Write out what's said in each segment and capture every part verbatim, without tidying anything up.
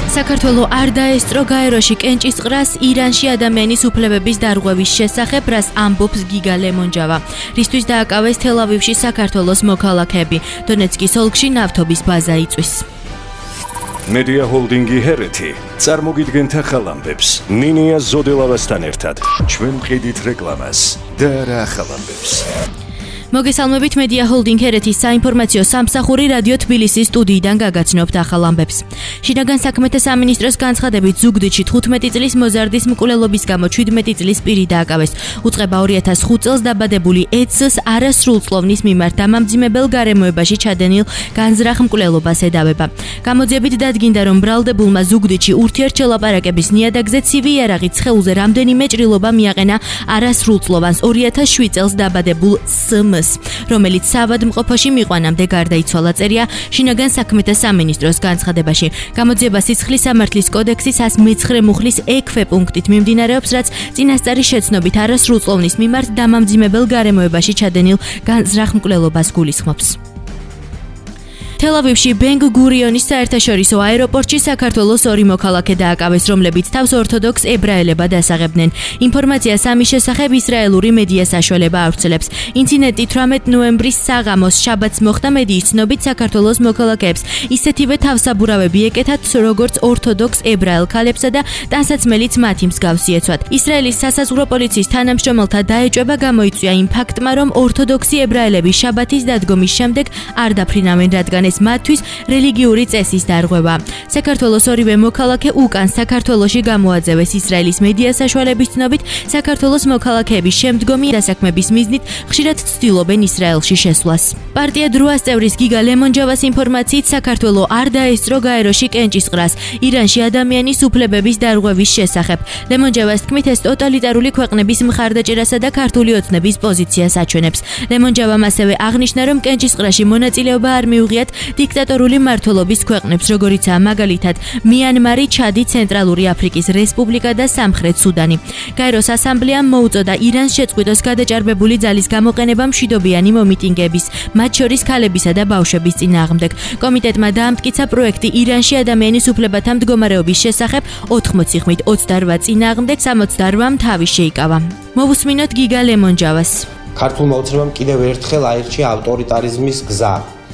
საქართველო არ დაესწრო გაეროში კენჭისყრას ირანში ადამიანის უფლებების დარღვევის შესახებ, რას ამბობს გიგა ლემონჯავა. რისთვის დააკავეს თელ-ავივში საქართველოს მოქალაქეები. დონეცკის ოლქში ნავთობის ბაზა იწვის. მედია ჰოლდინგი ჰერეთი წარმოგიდგენთ ახალ ამბებს. ნინია ზოდელავასთან ერთად ჩვენ ვყიდით რეკლამას და რა ახალ ამბებს. მოგესალმებით მედია ჰოლდინგ ჰერეთის საინფორმაციო სამსახური რადიო თბილისის სტუდიიდან გაგაცნობთ ახალ ამბებს. შინაგან საქმეთა სამინისტროს განცხადებით ზუგდიდში თხუთმეტი წლის მოზარდის მკვლელობის გამო შვიდმეტი წლის პირი დააკავეს. უწყება ორი ათას ხუთ წელს დაბადებული ედს არასრულწლოვნის მიმართ დამამძიმებელ გარემოებაში ჩადენილ განზრახ მკვლელობას ედავება. გამოძიებით დადგინდა, რომ ბრალდებულმა ზუგდიდში ურთიერთშელაპარაკების ნიადაგზე ცივი იარაღით სხეულზე რამდენიმე ჭრილობა მიაყენა არასრულწლოვანს ორი ათას შვიდ წელს დაბადებულ სმ რომელიც საავადმყოფოში მიყვანამდე გარდაიცვალა, წერია შინაგან საქმეთა სამინისტროს განცხადებაში. გამოძიება სიცხლის სამართლის კოდექსის ას მეცხრე მუხლის ექვე პუნქტით მიმდინარეობს, რაც წინასწარი შეცნობით არასრულწლოვნის მიმართ დამამძიმებელ გარემოებაში ჩადენილ განზრახ მკვლელობას გულისხმობს. თელ-ავივში ბენ-გურიონის საერთაშორისო აეროპორტში საქართველოს ორი მოქალაქე დააკავეს, რომლებიც თავს ორთოდოქს ებრაელებად ასაღებდნენ. ინფორმაციას ამის შესახებ ისრაელური მედია საშუალება ავრცელებს. ინციდენტი თვრამეტი ნოემბრის საღამოს შაბათს მოხდა. მედიის ცნობით საქართველოს მოქალაქეებს ისეთივე თავსაბურავები ეკეთათ, როგორც ორთოდოქს ებრაელ ქალებსა და ტანსაცმელიც მათი მსგავსი ეცვათ. ისრაელის სასაზღვრო პოლიციის თანამშრომელთა დაეჭვება გამოიწვია იმ ფაქტმა, რომ ორთოდოქსი ებრაელები შაბათის დადგომის შემდეგ არ დაფრინავენ, რადგან ეს მათთვის რელიგიური წესის დარღვევა. საქართველოს ორივე მოქალაქე უკან საქართველოში გამოაძევეს. ისრაელის მედია საშუალების ცნობით, საქართველოს მოქალაქეების შემდგომი დასაქმების მიზნით ხშირად ცდილობენ ისრაელში შესვლას. პარტია დროას წევრის გიგა ლემონჯავას ინფორმაციით, საქართველო არ დაესწრო გაეროში კენჭისყრას ირანში ადამიანის უფლებების დარღვევის შესახებ. ლემონჯავას თქმით, ეს ტოტალიტარული ქვეყნების მხარდაჭერასა და ქართული ოცნების პოზიციას აჩვენებს. ლემონჯავამ ასევე აღნიშნა, რომ კენჭისყრაში მონაწილეობა არ მიუღიათ დიქტატორული მმართველობის ქვეყნებს, როგორიცაა მაგალითად მიანმარი, ჩადი, ცენტრალური აფრიკის რესპუბლიკა და სამხრეთ სუდანი. გაეროს ასამბლეამ მოუწოდა ირანს შეწყვიტოს გადაჭარბებული ძალის გამოყენება მშვიდობიანი მომიტინგების, მათ შორის ქალებისა და ბავშვების წინააღმდეგ. კომიტეტმა დაამტკიცა პროექტი ირანში ადამიანის უფლებათა მდგომარეობის შესახებ ოთხმოცი ხმით ოცდარვა წინააღმდეგ სამოცდარვამ თავი შეიკავა. მოვუსმინოთ გიგა ლემონჯავას. ქართულმა ოცნებამ კიდევ ერთხელ აირჩია ავტორიტარიზმის გზა.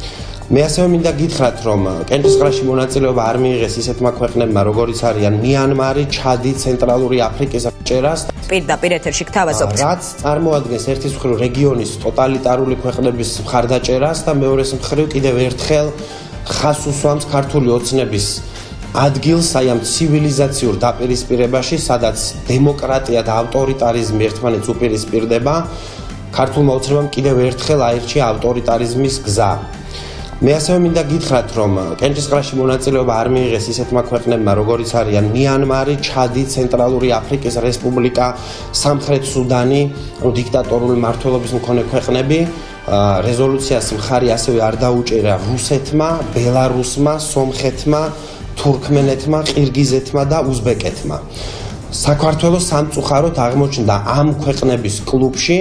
მე ასევე მინდა გითხრათ, რომ კენჭისყრაში მონაწილეობა არ მიიღეს ისეთმა ქვეყნებმა, როგორიც არიან მიანმარი, ჩადი, ცენტრალური აფრიკის ჭერას. პირდაპირ ეთერში გთავაზობთ. რაც წარმოადგენს ერთის მხრივ რეგიონის ტოტალიტარული ქვეყნების მხარდაჭერას და მეორეს მხრივ კიდევ ერთხელ ხაზს უსვამს ქართული ოცნების ადგილს აი ამ ცივილიზაციურ დაპირისპირებაში, სადაც დემოკრატია და ავტორიტარიზმი ერთმანეთს უპირისპირდება. ქართულმა ოცნებამ კიდევ ერთხელ აირჩია ავტორიტარიზმის გზა. მე ასევე მინდა გითხრათ, რომ კენჭისყრაში მონაწილეობა არ მიიღეს ისეთმა ქვეყნებმა, როგორიც არიან მიანმარი, ჩადი, ცენტრალური აფრიკის რესპუბლიკა, სამხრეთ სუდანი, დიქტატორული მმართველობის მქონე ქვეყნები. რეზოლუციას მხარი ასევე არ დაუჭერა რუსეთმა, ბელარუსმა, სომხეთმა, თურქმენეთმა, ყირგიზეთმა და უზბეკეთმა. საქართველო სამწუხაროდ აღმოჩნდა ამ ქვეყნების კლუბში.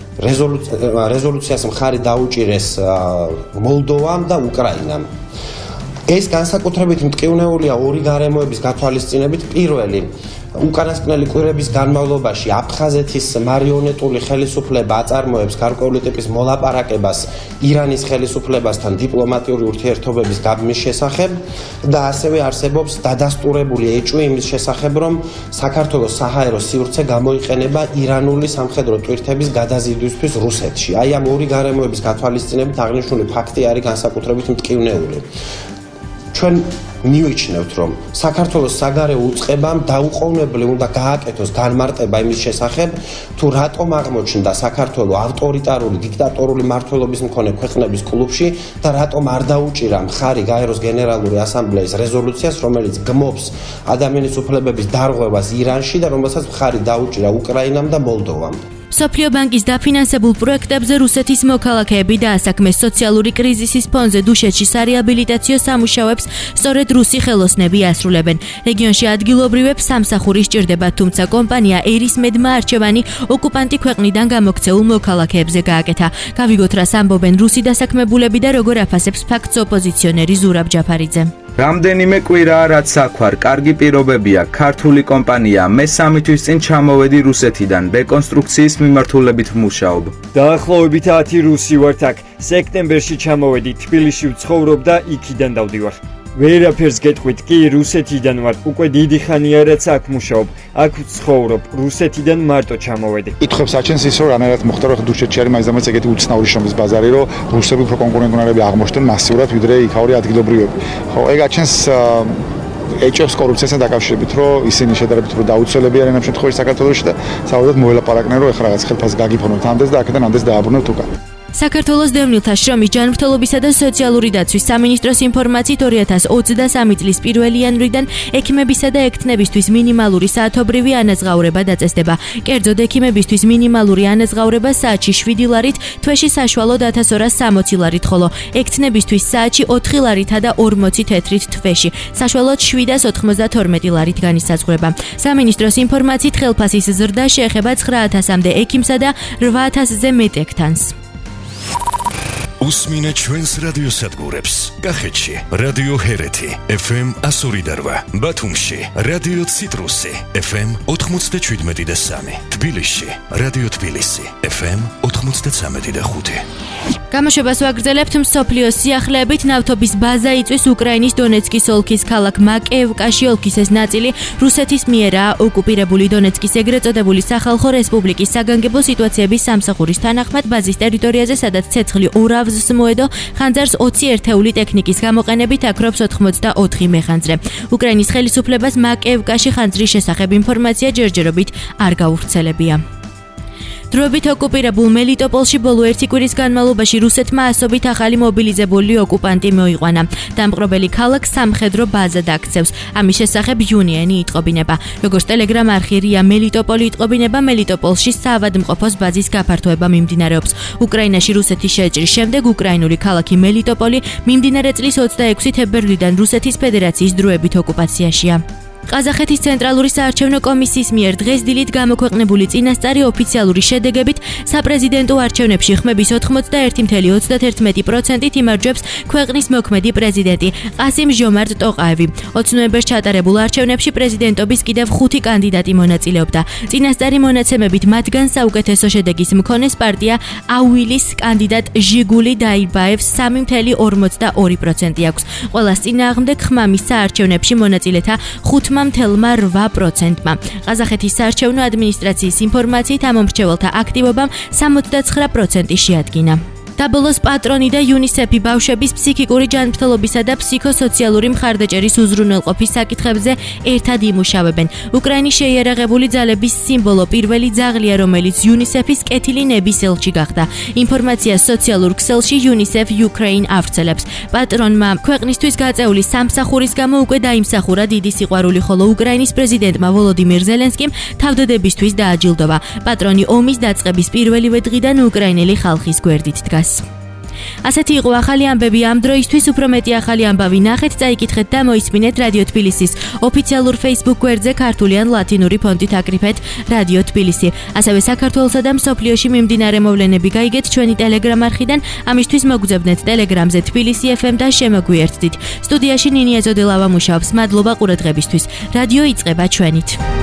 რეზოლუციას მხარი დაუჭირეს მოლდოვამ და უკრაინამ. ეს განსაკუთრებით მტკივნეულია ორი გარემოების გათვალისწინებით. პირველი, უკანასკნელი კვირების განმავლობაში აფხაზეთის მარიონეტული ხელისუფლება აწარმოებს გარკვეული ტიპის მოლაპარაკებას ირანის ხელისუფლებასთან დიპლომატიური ურთიერთობების გაბმის შესახებ და ასევე არსებობს დადასტურებული ეჭვი იმის შესახებ, რომ საქართველოს საჰაერო სივრცე გამოიყენება ირანული სამხედრო ტვირთების გადაზიდვისთვის რუსეთში. აი ამ ორი გარემოების გათვალისწინებით აღნიშნული ფაქტი არის განსაკუთრებით მტკივნეული. ჩვენ მივიჩნევთ, რომ საქართველოს საგარეო უწყებამ დაუყოვნებლივ უნდა გააკეთოს განმარტება იმის შესახებ, თუ რატომ აღმოჩნდა საქართველო ავტორიტარული დიქტატორული მმართველობის მქონე ქვეყნების კლუბში და რატომ არ დაუჭირა მხარი გაეროს გენერალური ასამბლეის რეზოლუციას, რომელიც გმობს ადამიანის უფლებების დარღვევას ირანში და რომელსაც მხარი დაუჭირა უკრაინამ და მოლდოვამ. მსოფლიო ბანკის დაფინანსებულ პროექტებზე რუსეთის მოქალაქეები დაასაქმეს. სოციალური კრიზისის ფონზე დუშეთში სარეაბილიტაციო სამუშაოებს სწორედ რუსი ხელოსნები ასრულებენ. რეგიონში ადგილობრივებს სამსახური სჭირდება, თუმცა კომპანია ერისმედმა არჩევანი ოკუპანტი ქვეყნიდან გამოქცეულ მოქალაქეებზე გააკეთა. გავიგოთ, რას ამბობენ რუსი დასაქმებულები და როგორ აფასებს ფაქტს ოპოზიციონერი ზურაბ ჯაფარიძე. რამდენიმე კვირაა რაც საქვარ, კარგი პირობებია, ქართული კომპანია, მე სამი თვის წინ ჩამოვედი რუსეთიდან, რეკონსტრუქციის მიმართულებით ვმუშაობ. დაახლოებით ათი რუსი ვართ აქ. სექტემბერში ჩამოვედი, თბილისში ვცხოვრობ და იქიდან დავდივარ. ვერაფერს გეტყვით, კი რუსეთიდან ვარ, უკვე დიდი ხანია რაც აქ მუშაობ. აქ ვცხოვრობ, რუსეთიდან მარტო ჩამოვედი. ითხოვს აჩენს ის რომ რანაირად მოხდა რომ დუშეთში არის მაინც ამას ეგეთი უცნაური შრომის ბაზარი, რომ რუსები უფრო კონკურენტუნარები აღმოჩნდნენ მასიურად ვიდრე იქაური ადგილობრივები. ხო, ეგ აჩენს ეჭვს კორუფციასთან დაკავშირებით, რომ ისინი შედარებით უფრო დაუცველები არიან ამ შემთხვევაში საქართველოში და საერთოდ მოელაპარაკნენ, რომ ეხლა რაღაც ხელფასს გაგიფორმოთ ამდენს და აქედან ამდენს დააბრუნოთ უკან. საქართველოს დევნილთა შრომის ჯანმრთელობისა და სოციალური დაცვის სამინისტროს ინფორმაციით ორი ათას ოცდასამი წლის პირველი იანვრიდან ექიმებისა და ექთნებისთვის მინიმალური საათობრივი ანაზღაურება დაწესდება. კერძოდ ექიმებისთვის მინიმალური ანაზღაურება საათში შვიდი ლარით, თვეში საშუალოდ ათას ორას სამოცი ლარით, ხოლო ექთნებისთვის საათში ოთხი ლარითა და ორმოცი თეთრით თვეში, საშუალოდ შვიდას ოთხმოცდათორმეტი ლარით განისაზღვრება. სამინისტროს ინფორმაციით ხელფასის ზრდა შეეხება ცხრა ათასამდე ექიმსა და რვა ათასზე მეტ ექთანს. უსმინე ჩვენს რადიოსადგურებს. კახეთში რადიო ჰერეთი ეფ ემ εκατო ორი და რვა, ბათუმში რადიო ციტრუსი ეფ ემ ოთხმოცდაშვიდმეტი და სამი, თბილისში რადიო თბილისი ეფ ემ ოთხმოცდაცამეტი და ხუთი. გამოშვებას ვაგრძელებთ. მსოფლიოს სიახლეებით ნავთობის ბაზა იწვის უკრაინის დონეცკის ოლქის ქალაქ მაკეევკაში. ოლქის ეს ნაწილი რუსეთის მიერაა ოკუპირებული. დონეცკის ეგრეთ წოდებული სახალხო რესპუბლიკის საგანგებო სიტუაციების სამსახურის თანახმად ბაზის ტერიტორიაზე, სადაც ცეცხლი ორ მოედო, ხანძარს ოცი ერთეული ტექნიკის გამოყენებით აკრობს ოცდაოთხი მეხანძრე. უკრაინის ხელისუფლებას მაკეევკაში ხანძრის შესახებ ინფორმაცია ჯერჯერობით არ გავრცელებია. დროებით ოკუპირებულ მელიტოპოლში ბოლო ერთი კვირის განმავლობაში რუსეთმა ასობით ახალი მობილიზებული ოკუპანტი მოიყვანა. დამპყრობელი ქალაქს სამხედრო ბაზა დაქცევს. ამის შესახებ იუნიენი იტყობინება. როგორც ტელეგრამ არხი რია მელიტოპოლი იტყობინება, მელიტოპოლში საავადმყოფოს ბაზის გაფართოება მიმდინარეობს. უკრაინაში რუსეთის შეჭრის შემდეგ უკრაინული ქალაქი მელიტოპოლი მიმდინარე წლის ოცდაექვსი თებერვლიდან რუსეთის ფედერაციის დროებით ოკუპაციაშია. ყაზახეთის ცენტრალური საარჩევნო კომისიის მიერ დღეს დილით გამოქვეყნებული წინასწარი ოფიციალური შედეგებით საპრეზიდენტო არჩევნებში ხმების ოთხმოცდაერთი წამლ ოცდაათერთმეტი პროცენტით იმარჯვებს ქვეყნის მოქმედი პრეზიდენტი ყასიმ ჟომარტ ტოყაევი. ოცი ნოემბერს ჩატარებულ არჩევნებში პრეზიდენტობის კიდევ ხუთი კანდიდატი მონაწილეობდა. წინასწარი მონაცემებით მათგან საუკეთესო შედეგის მქონეს პარტია აუილის კანდიდატ ჟიგული დაიბაევს სამი წამლ ორმოცდაორი პროცენტი აქვს. ყველას წინააღმდეგ ხმამის საარჩევნებში მონაწილეთა ხუთ რვა პროცენტმა. ყაზახეთის საარჩევნო ადმინისტრაციის ინფორმაციით ამ მომრჩეველთა აქტივობამ სამოცდაცხრა პროცენტი შეადგინა. დაბოლოს პატრონი და იუნისეფი ბავშვების ფსიქიკური ჯანმრთელობისა და ფსიქოსოციალური მხარდაჭერის უზრუნველყოფის საკითხებზე ერთად იმუშავებენ. უკრაინის შეიარაღებული ძალების სიმბოლო პირველი ძაღლია, რომელიც იუნისეფის კეთილი ნების ელჩი გახდა. ინფორმაცია სოციალურ ქსელში UNICEF Ukraine ავრცელებს. პატრონმა ქვეყნისთვის გაწეული სამსახურის გამო უკვე დაიმსახურა დიდი სიყვარული, ხოლო უკრაინის პრეზიდენტმა ვოლოდიმირ ზელენსკიმ თავდადებისთვის დააჯილდოვა. პატრონი ომის დაწყების პირველივე დღიდან უკრაინელი ხალხის გვერდით დგას. ასეთი იყო ახალი ამბები ამ დროისთვის. უფრო მეტი ახალი ამბავი ნახეთ, წაიკითხეთ და მოისმინეთ რადიო თბილისის ოფიციალურ Facebook გვერდზე ქართული ან ლათინური ფონტით აკრიფეთ რადიო თბილისი. ასევე საქართველოსა და მსოფლიოში მიმდინარე მოვლენები გაიგეთ ჩვენი ტელეგრამ არხიდან. ამისთვის მოგძებნეთ ტელეგრამზე თბილისი ეფ ემ და შემოგვიერთდით. სტუდიაში ნინია ზოდელავა მუშაობს. მადლობა ყურადღებისთვის. რადიო იწყება ჩვენით.